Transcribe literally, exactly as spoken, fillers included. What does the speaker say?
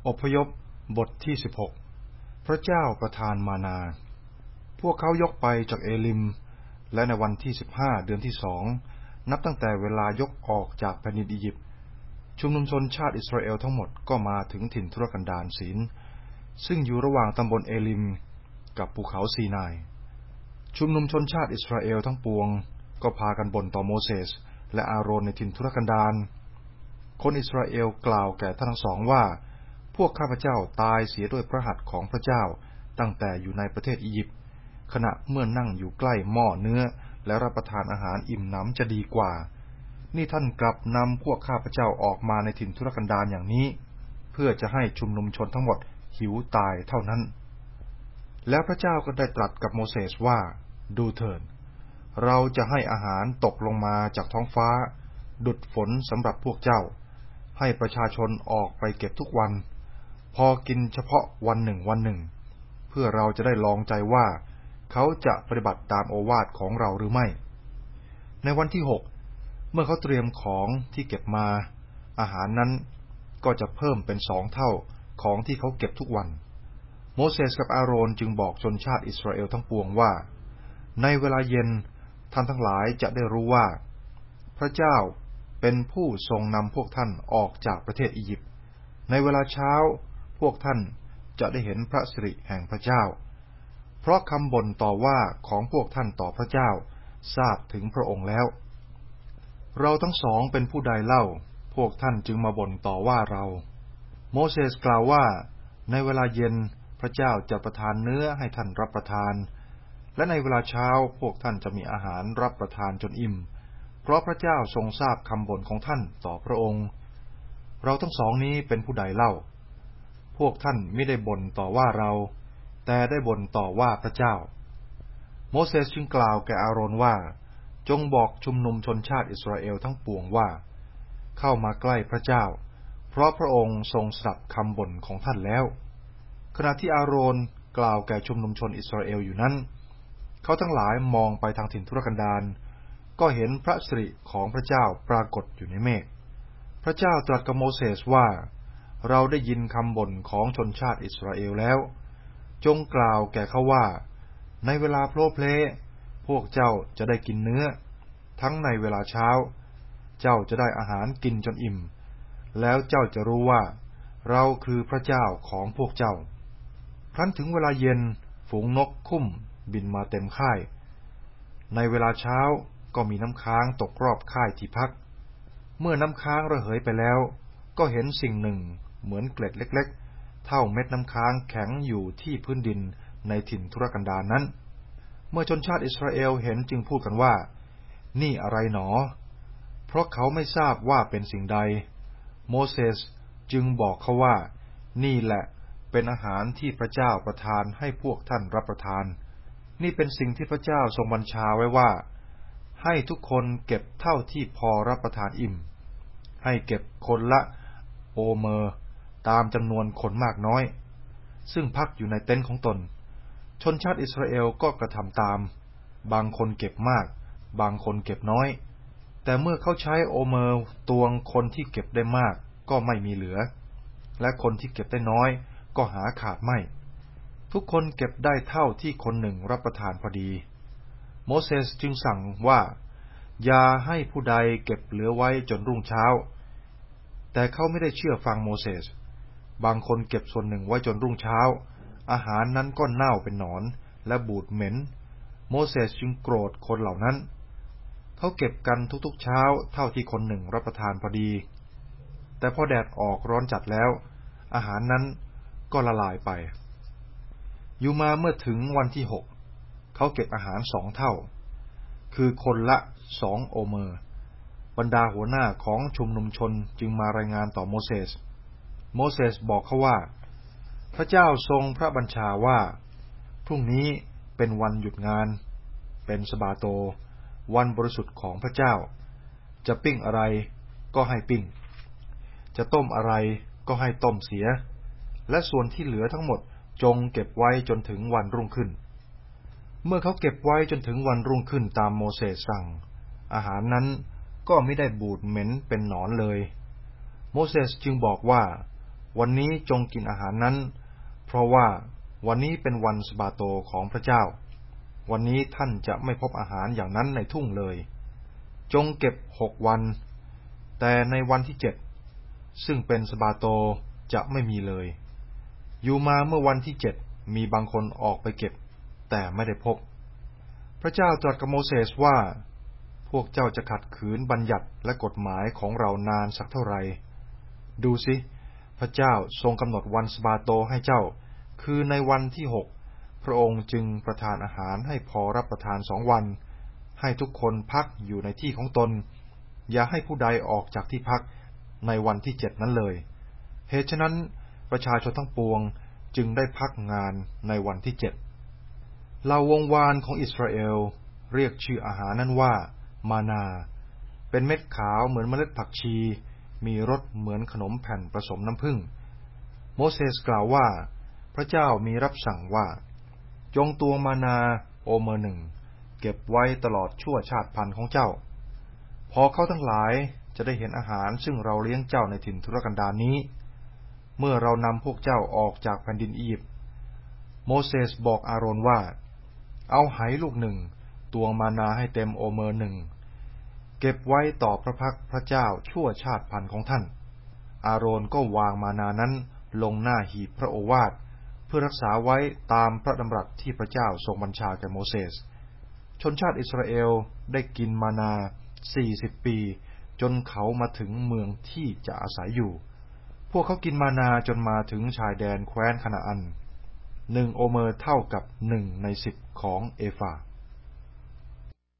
อพยพบทที่สิบหกพระเจ้าประทานมานาพวกเขายกไปจากเอลิมและในวันที่สิบห้าเดือนที่สองนับตั้งแต่เวลายกออกจากแผ่นดินอียิปต์ชุมนุมชนชาติอิสราเอลทั้งหมดก็มาถึงถิ่นทุรกันดารศีนซึ่งอยู่ระหว่างตำบลเอลิมกับภูเขาซีนายชุมนุมชนชาติอิสราเอลทั้งปวงก็พากันบ่นต่อโมเสสและอาโรนในถิ่นทุรกันดารคนอิสราเอลกล่าวแก่ท่านทั้งสองว่าพวกข้าพเจ้าตายเสียด้วยพระหัตถ์ของพระเจ้าตั้งแต่อยู่ในประเทศอียิปต์ขณะเมื่อนั่งอยู่ใกล้หม้อเนื้อและรับประทานอาหารอิ่มหนำจะดีกว่านี่ท่านกลับนำพวกข้าพเจ้าออกมาในถิ่นทุรกันดารอย่างนี้เพื่อจะให้ชุมนุมชนทั้งหมดหิวตายเท่านั้นแล้วพระเจ้าก็ได้ตรัสกับโมเสสว่าดูเถิดเราจะให้อาหารตกลงมาจากท้องฟ้าดุจฝนสำหรับพวกเจ้าให้ประชาชนออกไปเก็บทุกวันพอกินเฉพาะวันหนึ่งวันหนึ่งเพื่อเราจะได้ลองใจว่าเขาจะปฏิบัติตามโอวาทของเราหรือไม่ในวันที่หกเมื่อเขาเตรียมของที่เก็บมาอาหารนั้นก็จะเพิ่มเป็นสองเท่าของที่เขาเก็บทุกวันโมเสสกับอาโรนจึงบอกชนชาติอิสราเอลทั้งปวงว่าในเวลาเย็นท่านทั้งหลายจะได้รู้ว่าพระเจ้าเป็นผู้ทรงนำพวกท่านออกจากประเทศอียิปต์ในเวลาเช้าพวกท่านจะได้เห็นพระสิริแห่งพระเจ้าเพราะคำบ่นต่อว่าของพวกท่านต่อพระเจ้าทราบถึงพระองค์แล้วเราทั้งสองเป็นผู้ใดเล่าพวกท่านจึงมาบ่นต่อว่าเราโมเสสกล่าวว่าในเวลาเย็นพระเจ้าจะประทานเนื้อให้ท่านรับประทานและในเวลาเช้าพวกท่านจะมีอาหารรับประทานจนอิ่มเพราะพระเจ้าทรงทราบคำบ่นของท่านต่อพระองค์เราทั้งสองนี้เป็นผู้ใดเล่าพวกท่านไม่ได้บ่นต่อว่าเราแต่ได้บ่นต่อว่าพระเจ้าโมเสสจึงกล่าวแก่อาโรนว่าจงบอกชุมนุมชนชาติอิสราเอลทั้งปวงว่าเข้ามาใกล้พระเจ้าเพราะพระองค์ทรงสดับคำบ่นของท่านแล้วขณะที่อาโรนกล่าวแก่ชุมนุมชนอิสราเอลอยู่นั้นเขาทั้งหลายมองไปทางถิ่นทุรกันดารก็เห็นพระสิริของพระเจ้าปรากฏอยู่ในเมฆพระเจ้าตรัสกับโมเสสว่าเราได้ยินคำบ่นของชนชาติอิสราเอลแล้วจงกล่าวแก่เขาว่าในเวลาโพลเพลพวกเจ้าจะได้กินเนื้อทั้งในเวลาเช้าเจ้าจะได้อาหารกินจนอิ่มแล้วเจ้าจะรู้ว่าเราคือพระเจ้าของพวกเจ้าครั้นถึงเวลาเย็นฝูงนกคุ้มบินมาเต็มค่ายในเวลาเช้าก็มีน้ำค้างตกรอบค่ายที่พักเมื่อน้ำค้างระเหยไปแล้วก็เห็นสิ่งหนึ่งเหมือนเกล็ดเล็กๆเท่าเม็ดน้ำค้างแข็งอยู่ที่พื้นดินในถิ่นทุรกันดารนั้นเมื่อชนชาติอิสราเอลเห็นจึงพูดกันว่านี่อะไรหนอเพราะเขาไม่ทราบว่าเป็นสิ่งใดโมเสสจึงบอกเขาว่านี่แหละเป็นอาหารที่พระเจ้าประทานให้พวกท่านรับประทานนี่เป็นสิ่งที่พระเจ้าทรงบัญชาไว้ว่าให้ทุกคนเก็บเท่าที่พอรับประทานอิ่มให้เก็บคนละโอเมอร์ตามจำนวนคนมากน้อยซึ่งพักอยู่ในเต็นท์ของตนชนชาติอิสราเอลก็กระทำตามบางคนเก็บมากบางคนเก็บน้อยแต่เมื่อเขาใช้โอเมอร์ตวงคนที่เก็บได้มากก็ไม่มีเหลือและคนที่เก็บได้น้อยก็หาขาดไม่ทุกคนเก็บได้เท่าที่คนหนึ่งรับประทานพอดีโมเสสจึงสั่งว่าอย่าให้ผู้ใดเก็บเหลือไว้จนรุ่งเช้าแต่เขาไม่ได้เชื่อฟังโมเสสบางคนเก็บส่วนหนึ่งไว้จนรุ่งเช้าอาหารนั้นก็เน่าเป็นหนอนและบูดเหม็นโมเสสจึงโกรธคนเหล่านั้นเขาเก็บกันทุกๆเช้าเท่าที่คนหนึ่งรับประทานพอดีแต่พอแดดออกร้อนจัดแล้วอาหารนั้นก็ละลายไปอยู่มาเมื่อถึงวันที่หกเขาเก็บอาหารสองเท่าคือคนละสองโอเมอร์บรรดาหัวหน้าของชุมนุมชนจึงมารายงานต่อโมเสสโมเสสบอกเขาว่าพระเจ้าทรงพระบัญชาว่าพรุ่งนี้เป็นวันหยุดงานเป็นสะบาโตวันบริสุทธิ์ของพระเจ้าจะปิ้งอะไรก็ให้ปิ้งจะต้มอะไรก็ให้ต้มเสียและส่วนที่เหลือทั้งหมดจงเก็บไว้จนถึงวันรุ่งขึ้นเมื่อเขาเก็บไว้จนถึงวันรุ่งขึ้นตามโมเสสสั่งอาหารนั้นก็ไม่ได้บูดเหม็นเป็นหนอนเลยโมเสสจึงบอกว่าวันนี้จงกินอาหารนั้นเพราะว่าวันนี้เป็นวันสบาโตของพระเจ้าวันนี้ท่านจะไม่พบอาหารอย่างนั้นในทุ่งเลยจงเก็บหกวันแต่ในวันที่เจ็ดซึ่งเป็นสบาโตจะไม่มีเลยอยู่มาเมื่อวันที่เจ็ดมีบางคนออกไปเก็บแต่ไม่ได้พบพระเจ้าตรัสกับโมเสสว่าพวกเจ้าจะขัดขืนบัญญัติและกฎหมายของเรานานสักเท่าไหร่ดูสิพระเจ้าทรงกำหนดวันสบาโตให้เจ้าคือในวันที่หกพระองค์จึงประทานอาหารให้พอรับประทานสองวันให้ทุกคนพักอยู่ในที่ของตนอย่าให้ผู้ใดออกจากที่พักในวันที่เจ็ดนั้นเลยเหตุฉะนั้นประชาชนทั้งปวงจึงได้พักงานในวันที่เจ็ดเหล่าวงวานของอิสราเอลเรียกชื่ออาหารนั้นว่ามานาเป็นเม็ดขาวเหมือนเมล็ดผักชีมีรสเหมือนขนมแผ่นผสมน้ำผึ้งโมเสสกล่าวว่าพระเจ้ามีรับสั่งว่าจงตวงมานาโอเมอร์หนึ่งเก็บไว้ตลอดชั่วชาติพันธุ์ของเจ้าพอเขาทั้งหลายจะได้เห็นอาหารซึ่งเราเลี้ยงเจ้าในถิ่นทุรกันดารนี้เมื่อเรานำพวกเจ้าออกจากแผ่นดินอียิปต์โมเสสบอกอาโรนว่าเอาไหลูกหนึ่งตวงมานาให้เต็มโอเมอร์หนึ่งเก็บไว้ต่อพระพักพระเจ้าชั่วชาติพันธุ์ของท่านอาโรนก็วางมานานั้นลงหน้าหีบพระโอวาทเพื่อรักษาไว้ตามพระดำรัสที่พระเจ้าทรงบัญชาแก่โมเสสชนชาติอิสราเอลได้กินมานาสี่สิบปีจนเขามาถึงเมืองที่จะอาศัยอยู่พวกเขากินมานาจนมาถึงชายแดนแคว้นคานาอันหนึ่งโอเมอร์เท่ากับหนึ่งในสิบของเอฟา